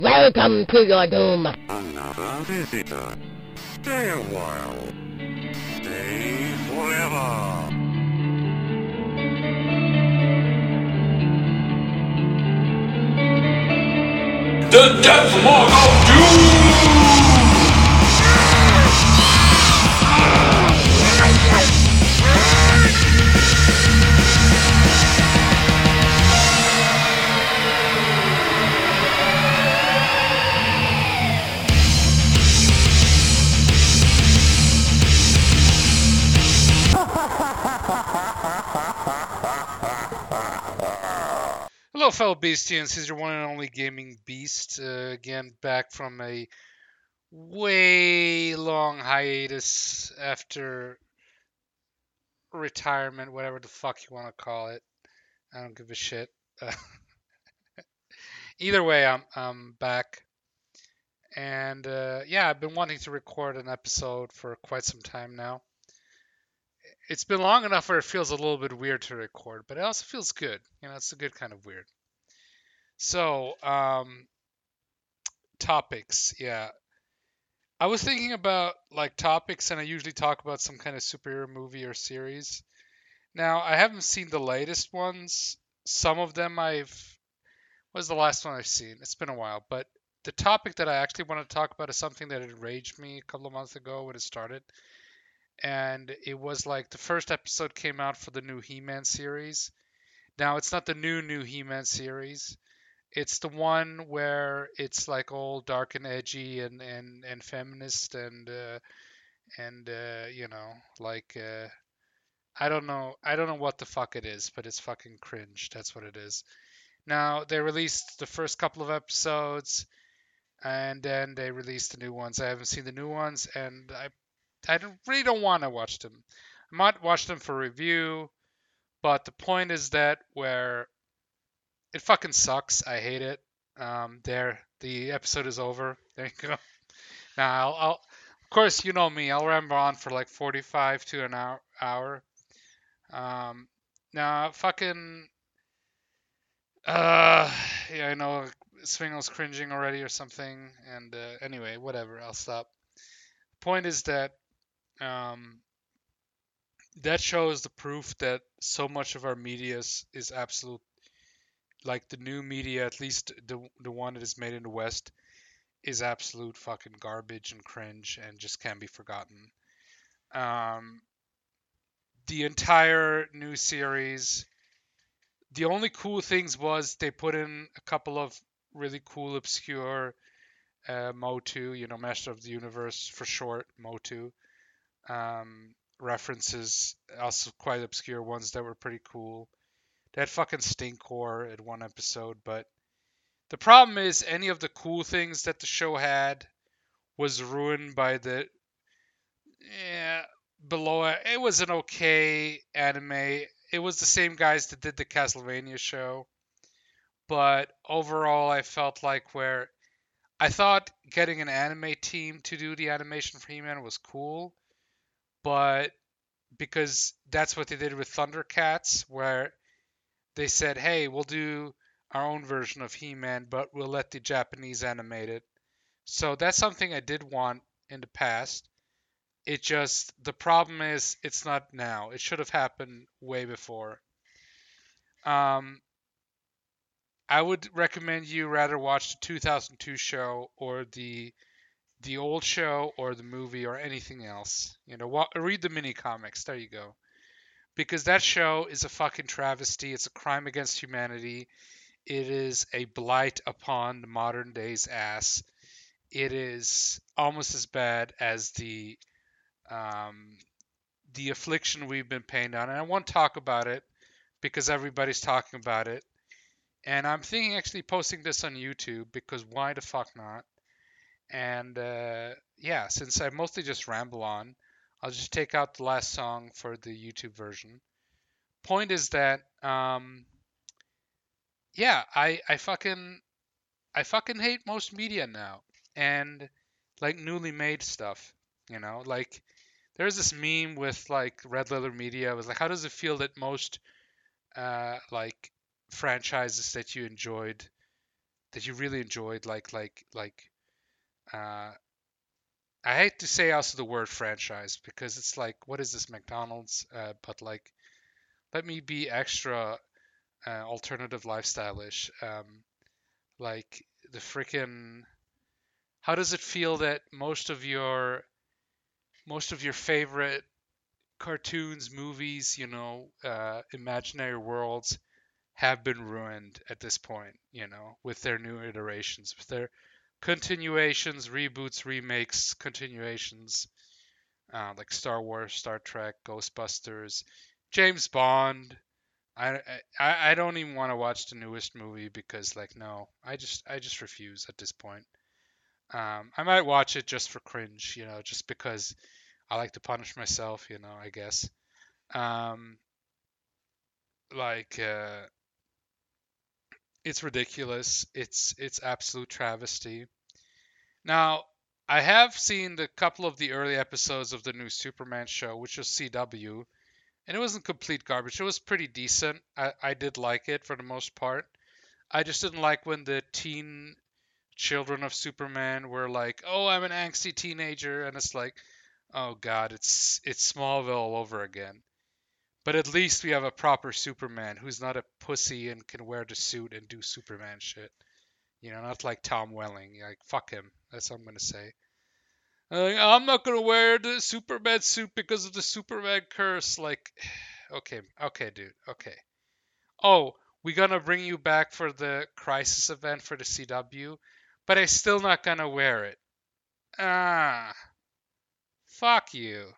Welcome to your doom. Another visitor. Stay a while. Stay forever. The Death Mark of Doom! Hello, fellow Beastians. This is your one and only gaming beast. Again, back from a way long hiatus after retirement, whatever the fuck you want to call it. I don't give a shit. Uh, Either way, I'm back, and yeah, I've been wanting to record an episode for quite some time now. It's been long enough where it feels a little bit weird to record, but it also feels good. You know, it's a good kind of weird. So, topics, yeah. I was thinking about like topics, and I usually talk about some kind of superhero movie or series. Now, I haven't seen the latest ones. Some of them what was the last one I've seen? It's been a while, but the topic that I actually want to talk about is something that enraged me a couple of months ago when it started. And it was like the first episode came out for the new He-Man series. Now, it's not the new He-Man series. It's the one where it's like all dark and edgy and feminist and you know, like I don't know what the fuck it is, but it's fucking cringe. That's what it is. Now they released the first couple of episodes, and then they released the new ones. I haven't seen the new ones, and really don't want to watch them. I might watch them for review, but the point is that where it fucking sucks. I hate it. There, the episode is over. There you go. Now, of course, you know me. I'll ramble on for like 45 to an hour. Um, now, fucking, yeah, I know Swingle's cringing already or something. And anyway, whatever. I'll stop. The point is that um, that shows the proof that so much of our media is absolute. Like the new media, at least the one that is made in the West, is absolute fucking garbage and cringe and just can't be forgotten. Um, the entire new series, the only cool things was they put in a couple of really cool obscure MOTU, you know, Master of the Universe for short, MOTU references, also quite obscure ones that were pretty cool. They had fucking Stinkor at one episode, but the problem is any of the cool things that the show had was ruined by the below it. It was an okay anime. It was the same guys that did the Castlevania show, but overall I felt like where I thought getting an anime team to do the animation for He-Man was cool, but because that's what they did with Thundercats, where they said, "Hey, we'll do our own version of He-Man, but we'll let the Japanese animate it." So that's something I did want in the past. The problem is it's not now. It should have happened way before. Um, I would recommend you rather watch the 2002 show or the old show or the movie or anything else. You know, read the mini comics. There you go. Because that show is a fucking travesty. It's a crime against humanity. It is a blight upon the modern day's ass. It is almost as bad as um, the affliction we've been pained on. And I won't talk about it because everybody's talking about it. And I'm thinking actually posting this on YouTube because why the fuck not? And yeah, since I mostly just ramble on, I'll just take out the last song for the YouTube version. Point is that yeah, I fucking hate most media now. And like newly made stuff, you know, like there's this meme with like Red Leather Media. It was like, how does it feel that most like franchises that you enjoyed that you really enjoyed, like uh, I hate to say also the word franchise because it's like, what is this, McDonald's? But like, let me be extra alternative lifestyle-ish. Like the freaking, how does it feel that most of your favorite cartoons, movies, imaginary worlds have been ruined at this point, with their new iterations, with their continuations, reboots, remakes, continuations, like Star Wars, Star Trek, Ghostbusters, James Bond. I don't even want to watch the newest movie because like no, I just refuse at this point. I might watch it just for cringe, just because I like to punish myself, I guess. Um, like it's ridiculous. It's absolute travesty. Now, I have seen the couple of the early episodes of the new Superman show, which was CW, and it wasn't complete garbage. It was pretty decent. I did like it for the most part. I just didn't like when the teen children of Superman were like, "Oh, I'm an angsty teenager," and it's like, "Oh God, it's Smallville all over again." But at least we have a proper Superman who's not a pussy and can wear the suit and do Superman shit. Not like Tom Welling. Like, fuck him. That's what I'm gonna say. I'm not gonna wear the Superman suit because of the Superman curse. Like, okay, okay, dude, okay. Oh, we're gonna bring you back for the Crisis event for the CW, but I'm still not gonna wear it. Ah, fuck you.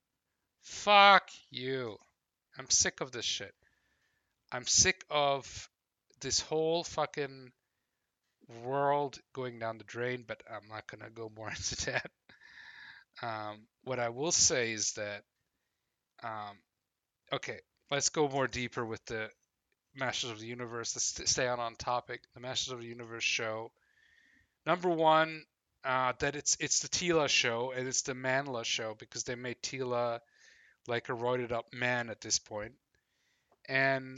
Fuck you. I'm sick of this shit. I'm sick of this whole fucking world going down the drain, but I'm not gonna go more into that. What I will say is that, um, okay, let's go more deeper with the Masters of the Universe. Let's stay on topic. The Masters of the Universe show. Number one, that it's the Tila show and it's the Manla show because they made Tila like a roided up man at this point. And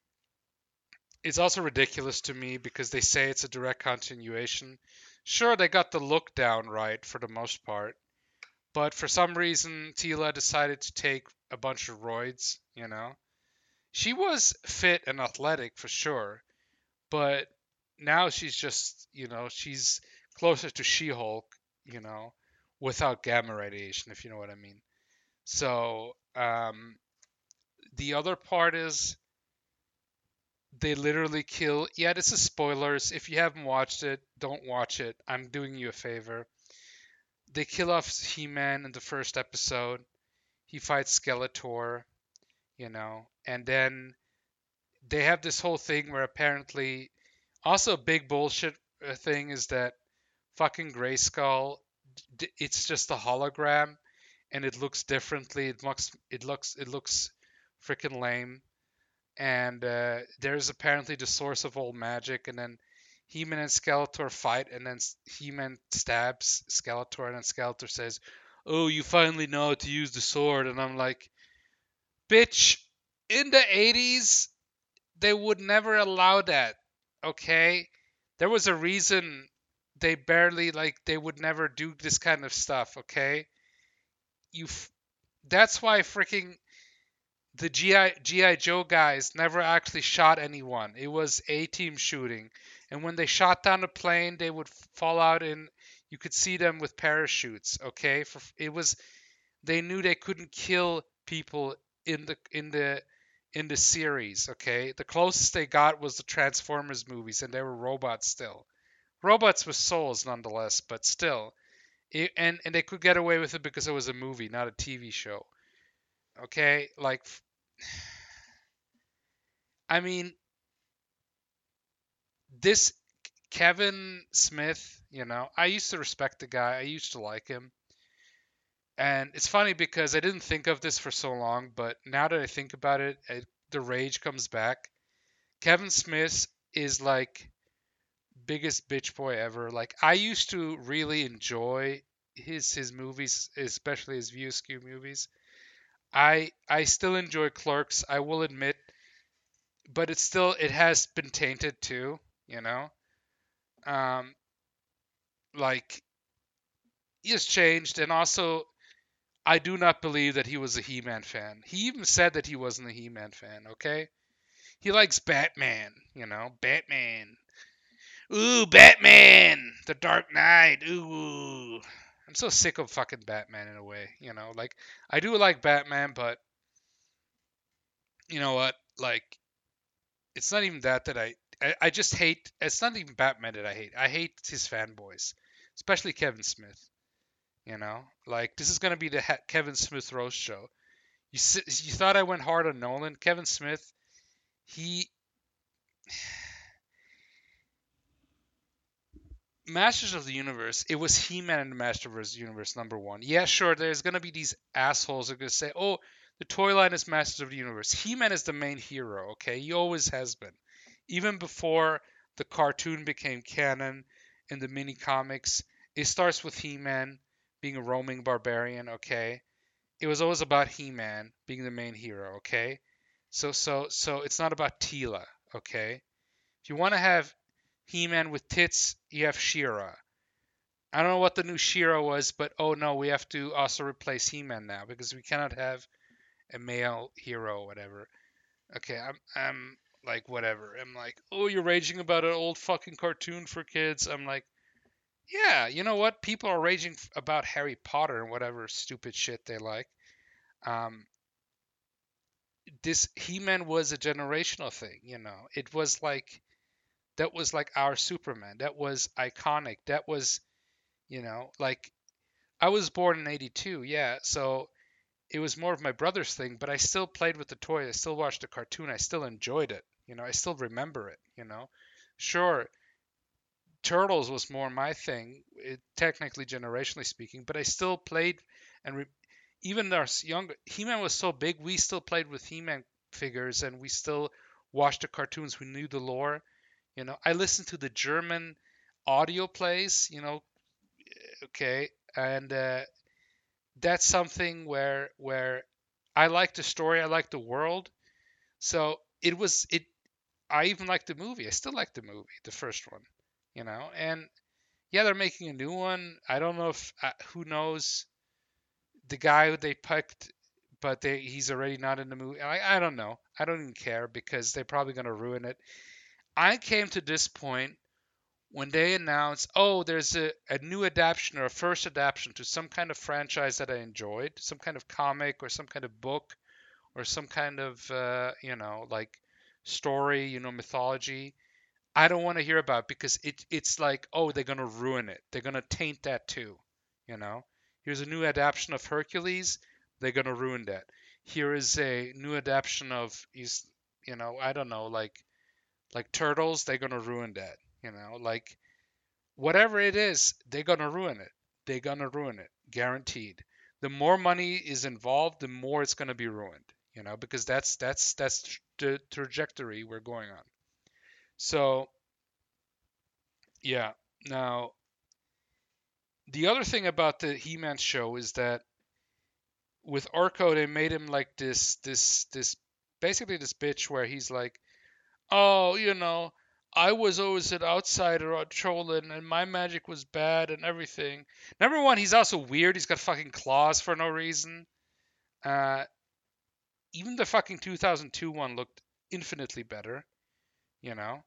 it's also ridiculous to me because they say it's a direct continuation. Sure, they got the look down right for the most part, but for some reason, Tila decided to take a bunch of roids. She was fit and athletic for sure, but now she's just, she's closer to She-Hulk, you know, without gamma radiation, if you know what I mean. So, the other part is they literally kill. Yeah, this is spoilers. If you haven't watched it, don't watch it. I'm doing you a favor. They kill off He-Man in the first episode. He fights Skeletor, and then they have this whole thing where apparently, also a big bullshit thing is that fucking Grayskull, it's just a hologram, and it looks differently. It looks freaking lame. And there's apparently the source of all magic, and then He-Man and Skeletor fight, and then He-Man stabs Skeletor, and then Skeletor says, "Oh, you finally know how to use the sword," and I'm like, "Bitch, in the 80s, they would never allow that, okay? There was a reason they would never do this kind of stuff, okay? You, that's why freaking the GI Joe guys never actually shot anyone. It was A-team shooting, and when they shot down a plane, they would fall out in. You could see them with parachutes. Okay, they knew they couldn't kill people in the series. Okay, the closest they got was the Transformers movies, and they were robots still. Robots with souls nonetheless, but still. And they could get away with it because it was a movie, not a TV show. Okay, like I mean, this Kevin Smith, I used to respect the guy. I used to like him. And it's funny because I didn't think of this for so long, but now that I think about it, the rage comes back. Kevin Smith is like biggest bitch boy ever. Like I used to really enjoy his movies, especially his View Askew movies. I still enjoy Clerks, I will admit, but it has been tainted too, you know. Um, like he has changed, and also I do not believe that he was a He-Man fan. He even said that he wasn't a He-Man fan. Okay, he likes Batman. Batman. Ooh, Batman, The Dark Knight. Ooh, I'm so sick of fucking Batman in a way. Like I do like Batman, but you know what? Like it's not even that I just hate. It's not even Batman that I hate. I hate his fanboys, especially Kevin Smith. Like this is gonna be the Kevin Smith roast show. You thought I went hard on Nolan? Kevin Smith, he Masters of the Universe. It was He-Man and the Masters of the Universe #1. Yeah, sure. There's gonna be these assholes that are gonna say, "Oh, the toy line is Masters of the Universe." He-Man is the main hero. Okay, he always has been, even before the cartoon became canon in the mini comics. It starts with He-Man being a roaming barbarian. Okay, it was always about He-Man being the main hero. Okay, so it's not about Teela. Okay, if you want to have He-Man with tits, you have She-Ra. I don't know what the new She-Ra was, but oh no, we have to also replace He-Man now because we cannot have a male hero or whatever. Okay, I'm like whatever. I'm like, oh, you're raging about an old fucking cartoon for kids. I'm like, yeah, you know what? People are raging about Harry Potter and whatever stupid shit they like. Um, this He-Man was a generational thing. It was like that was like our Superman. That was iconic. That was, like I was born in 82, yeah, so it was more of my brother's thing, but I still played with the toy. I still watched the cartoon. I still enjoyed it. I still remember it. Sure, Turtles was more my thing, technically, generationally speaking, but I still played and even our younger He-Man was so big, we still played with He-Man figures and we still watched the cartoons. We knew the lore. I listened to the German audio plays, okay, and that's something where I like the story, I like the world. So it was it. I even like the movie. I still like the movie, the first one, And yeah, they're making a new one. I don't know if who knows the guy who they picked, but he's already not in the movie. I don't know. I don't even care because they're probably gonna ruin it. I came to this point when they announced, oh, there's a new adaptation or a first adaptation to some kind of franchise that I enjoyed, some kind of comic or some kind of book or some kind of, like story, mythology. I don't want to hear about it because it's like, oh, they're going to ruin it. They're going to taint that too. You know, here's a new adaptation of Hercules. They're going to ruin that. Here is a new adaptation of, I don't know, like Turtles. They're going to ruin that. Like whatever it is, they're gonna ruin it. They're gonna ruin it, guaranteed. The more money is involved, the more it's gonna be ruined. Because that's the trajectory we're going on. So yeah. Now the other thing about the He-Man show is that with Orko, they made him like this basically this bitch where he's like, oh, I was always an outsider on Cholin, and my magic was bad and everything. Number one, he's also weird. He's got fucking claws for no reason. Uh, Even the fucking 2002 one looked infinitely better. You know,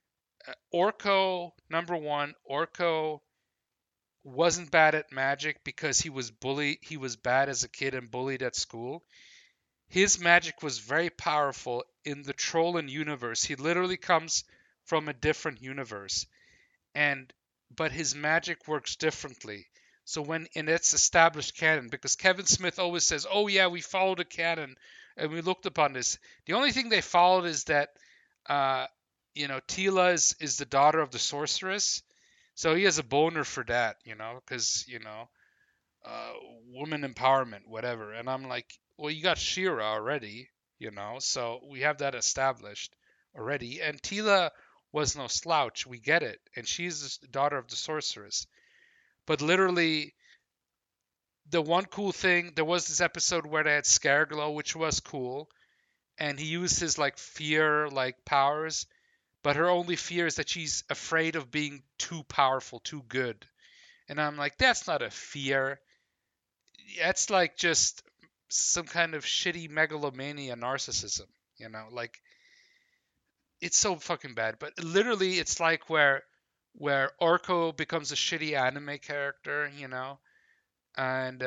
Orko, number one, Orko wasn't bad at magic because he was bullied. He was bad as a kid and bullied at school. His magic was very powerful in the Trollin universe. He literally comes from a different universe, and but his magic works differently. So when in its established canon, because Kevin Smith always says, "Oh yeah, we followed a canon and we looked upon this." The only thing they followed is that, uh, Teela is the daughter of the sorceress, so he has a boner for that, because uh, woman empowerment, whatever. And I'm like, well, you got She-Ra already, so we have that established already. And Teela was no slouch. We get it. And she's the daughter of the sorceress. But literally, the one cool thing, there was this episode where they had Scareglow, which was cool. And he used his like fear like powers. but her only fear is that she's afraid of being too powerful, too good. And I'm like, that's not a fear. That's like just some kind of shitty megalomania narcissism, like it's so fucking bad. But literally it's like where Orko becomes a shitty anime character, and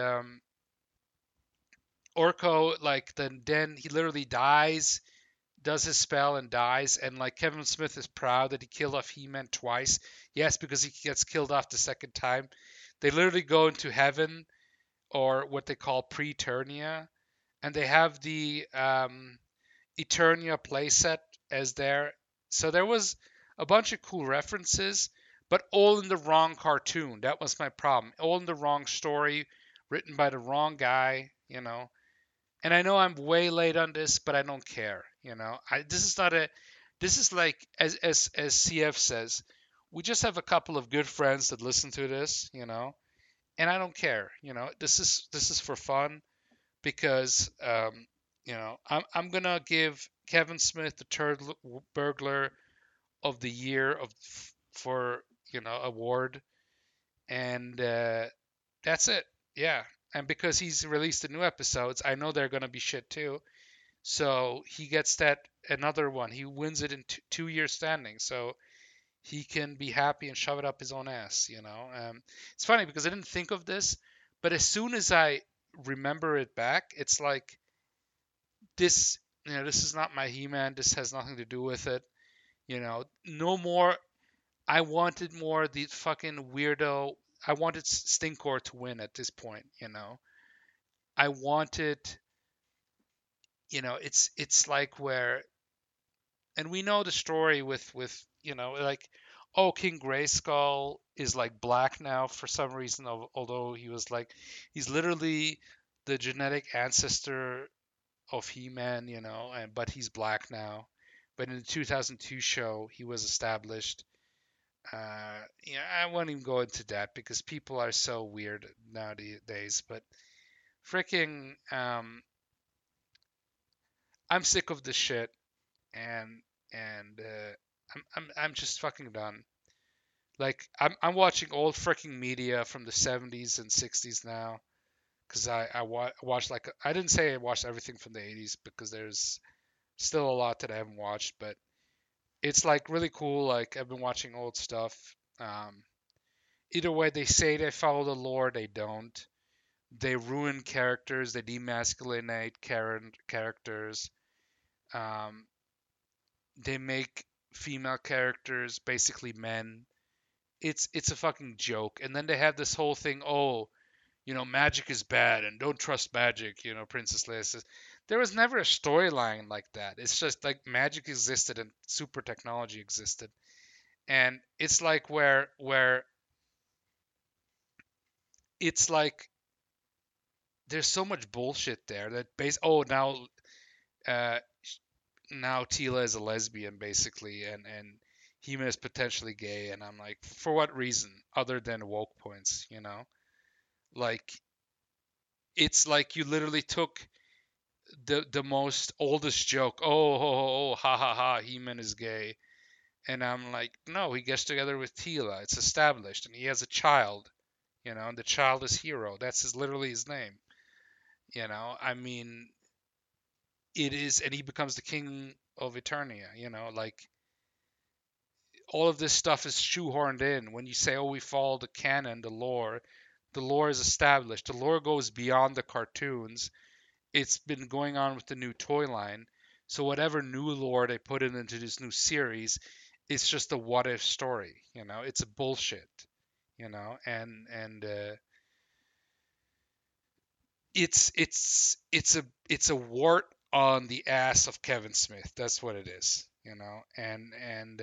Orko, like, then he literally dies, does his spell and dies, and like Kevin Smith is proud that he killed off He-Man twice. Yes, because he gets killed off the second time. They literally go into heaven, or what they call Preternia, and they have the Eternia playset as there. So there was a bunch of cool references, but all in the wrong cartoon. That was my problem. All in the wrong story, written by the wrong guy, And I know I'm way late on this, but I don't care, This is not a. This is like, as CF says, we just have a couple of good friends that listen to this, and I don't care, This is for fun because I'm gonna give Kevin Smith the third burglar of the year for award, and that's it. Yeah, and because he's released the new episodes, I know they're gonna be shit too. So he gets that another one. He wins it in 2 years standing. So he can be happy and shove it up his own ass. It's funny because I didn't think of this, but as soon as I remember it back, it's like this. This is not my He-Man. This has nothing to do with it. No more. I wanted more the fucking weirdo. I wanted Stinkor to win at this point. I wanted. It's like where, and we know the story with like, oh, King Grayskull is like black now for some reason, although he's literally the genetic ancestor of He-Man, but he's black now. But in the 2002 show, he was established. I won't even go into that because people are so weird nowadays. But freaking, I'm sick of this shit, and I'm just fucking done. Like I'm watching old freaking media from the 70s and 60s now, because watched, like, I didn't say I watched everything from the 80s because there's still a lot that I haven't watched, but it's like really cool. Like, I've been watching old stuff. Either way, they say they follow the lore, they don't. They ruin characters, they demasculinate characters. Um, they make female characters basically men. It's a fucking joke. And then they have this whole thing, oh, magic is bad and don't trust magic, Princess Leia says. There was never a storyline like that. It's just like magic existed and super technology existed. And it's like where it's like there's so much bullshit there that uh now Tila is a lesbian basically, and Hema is potentially gay, and I'm like, for what reason other than woke points, Like, it's like you literally took the most oldest joke. Oh, ha ha ha, He-Man is gay. And I'm like, no, he gets together with Tila. It's established, and he has a child, and the child is Hero. That's literally his name. I mean, it is, and he becomes the king of Eternia. Like, all of this stuff is shoehorned in. When you say, oh, we follow the canon, the lore is established. The lore goes beyond the cartoons. It's been going on with the new toy line. So whatever new lore they put into this new series, it's just a what if story. It's a bullshit. And it's a wart on the ass of Kevin Smith. That's what it is. And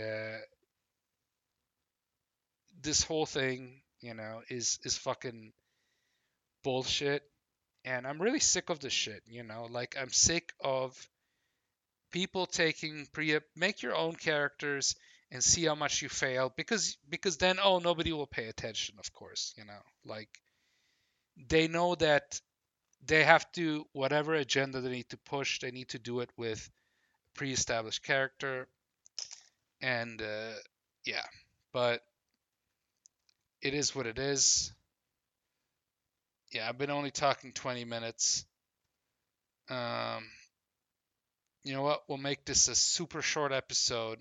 this whole thing, is fucking bullshit. And I'm really sick of this shit. Like, I'm sick of people taking make your own characters and see how much you fail, because then, oh, nobody will pay attention, of course. Like, they know that they have to, whatever agenda they need to push, they need to do it with pre-established character. And yeah, but it is what it is. Yeah, I've been only talking 20 minutes. Um, you know what? We'll make this a super short episode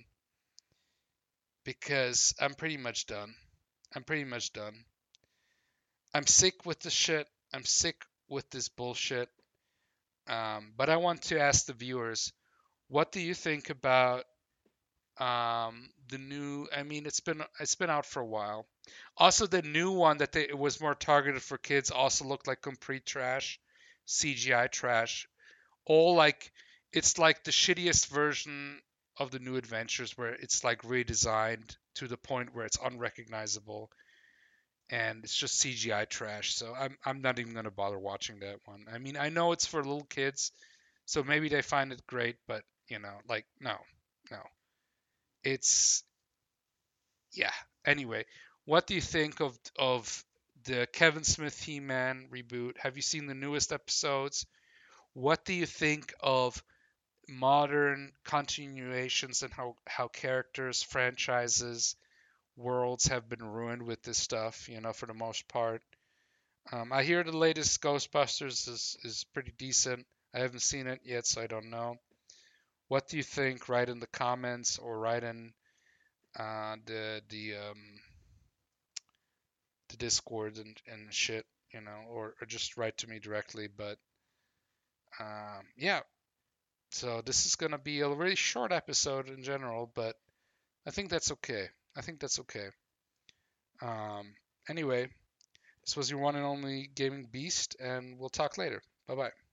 because I'm pretty much done. I'm pretty much done. I'm sick with this shit. I'm sick with this bullshit. But I want to ask the viewers, what do you think about the new? I mean, it's been out for a while. Also, the new one it was more targeted for kids also looked like complete trash, CGI trash. All like it's like the shittiest version of the new adventures where it's like redesigned to the point where it's unrecognizable and it's just CGI trash. So I'm not even gonna bother watching that one. I mean, I know it's for little kids, so maybe they find it great, but like no, no. It's yeah. Anyway, what do you think of the Kevin Smith He-Man reboot? Have you seen the newest episodes? What do you think of modern continuations and how characters, franchises, worlds have been ruined with this stuff, for the most part? I hear the latest Ghostbusters is pretty decent. I haven't seen it yet, so I don't know. What do you think? Write in the comments or write in the Discord and shit, or just write to me directly. But yeah, so this is gonna be a really short episode in general, but I think that's okay. I think that's okay. Um, anyway, this was your one and only Gaming Beast, and we'll talk later. Bye bye.